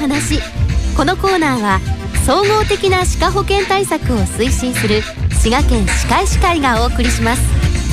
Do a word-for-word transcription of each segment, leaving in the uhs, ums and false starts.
話。このコーナーは総合的な歯科保険対策を推進する滋賀県歯科医師会がお送りします。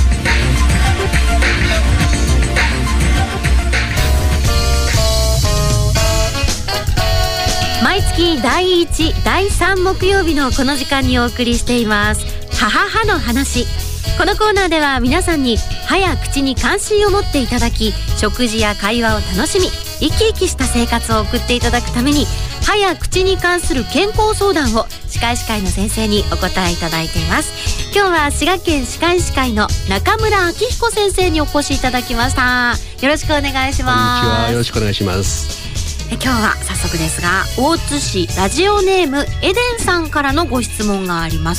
毎月だいいち、だいさん木曜日のこの時間にお送りしています母歯の話。このコーナーでは皆さんに歯や口に関心を持っていただき、食事や会話を楽しみ生き生きした生活を送っていただくために、歯や口に関する健康相談を歯科医師会の先生にお答えいただいています。今日は滋賀県歯科医師会の中村明彦先生にお越しいただきました。よろしくお願いします。 こんにちは、よろしくお願いします。 え今日は早速ですが、大津市ラジオネームエデンさんからのご質問があります。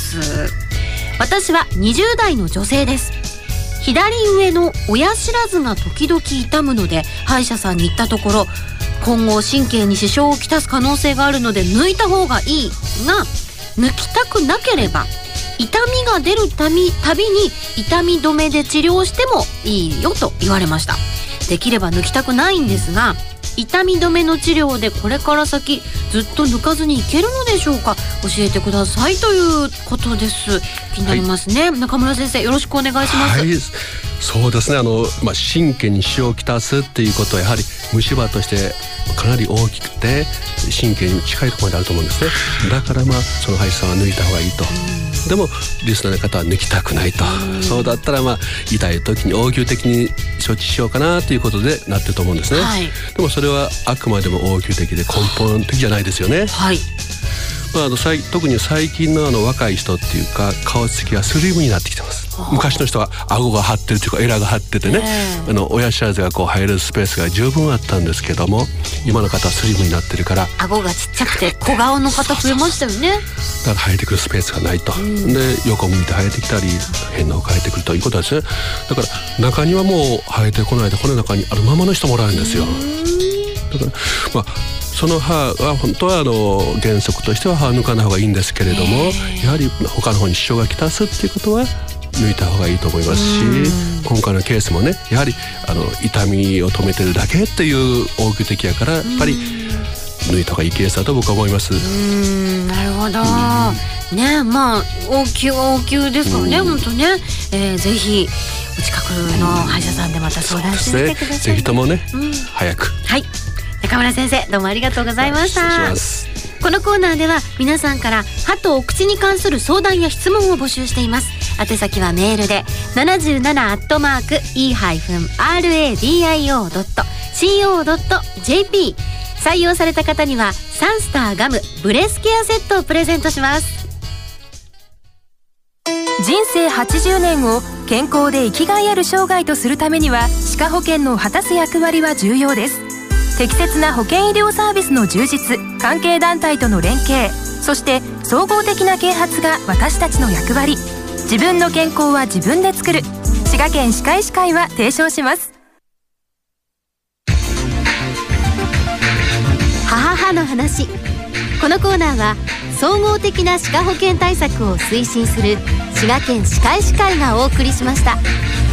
私はにじゅう代の女性です。左上の親知らずが時々痛むので歯医者さんに行ったところ、今後神経に支障をきたす可能性があるので抜いた方がいいが、抜きたくなければ痛みが出るたびたびに痛み止めで治療してもいいよと言われました。できれば抜きたくないんですが、痛み止めの治療でこれから先ずっと抜かずにいけるのでしょうか。教えてくださいということです。気になりますね、はい、中村先生よろしくお願いします。 はい、そうですね、あの、まあ、神経に支障をきたすっていうことはやはり虫歯としてかなり大きくて神経に近いところまであると思うんですね。だからまあその歯医者さんは抜いた方がいいと。でもリスナーの方は抜きたくないと。そうだったらまあ痛い時に応急的に処置しようかなということでなってると思うんですね、はい、でもそれはあくまでも応急的で根本的じゃないですよね。はい、まあ、あの特に最近 の, あの若い人っていうか顔つきがスリムになってきてます。昔の人は顎が張ってるというかエラが張っててね、あの親知らずがこう入るスペースが十分あったんですけども、今の方はスリムになってるから顎がちっちゃくて小顔の方増えましたよね。 だから生えてくるスペースがないと、で横向いて生えてきたり変な方が生えてくるということですね。だから中にはもう生えてこないでこの中にあるままの人もおられるんですよ。だからまあその歯は本当はあの原則としては歯を抜かない方がいいんですけれども、やはり他の方に支障がきたすっていうことは抜いた方がいいと思いますし、今回のケースもね、やはりあの痛みを止めてるだけっていう応急的やから、やっぱり抜いた方がいいケースだと僕は思います。うーん、なるほどね。まあ応急は応急ですからね、本当ね、えー、ぜひお近くの歯医者さんでまた相談してみてください、ね、 ぜひともね、早く。 はい、中村先生どうもありがとうございました。 失礼します。 このコーナーでは皆さんから歯とお口に関する相談や質問を募集しています。宛先はメールで ななじゅうなな アットマーク イー アール エー ディー アイ オー ドット シー オー ドット ジェーピー 採用された方にはサンスターガムブレスケアセットをプレゼントします。 人生はちじゅうねんを健康で生きがいある生涯とするためには、歯科保険の果たす役割は重要です。適切な保険医療サービスの充実、関係団体との連携、そして総合的な啓発が私たちの役割。自分の健康は自分で作る。滋賀県歯科医師会は提唱します。 母歯の話。このコーナーは総合的な歯科保険対策を推進する滋賀県歯科医師会がお送りしました。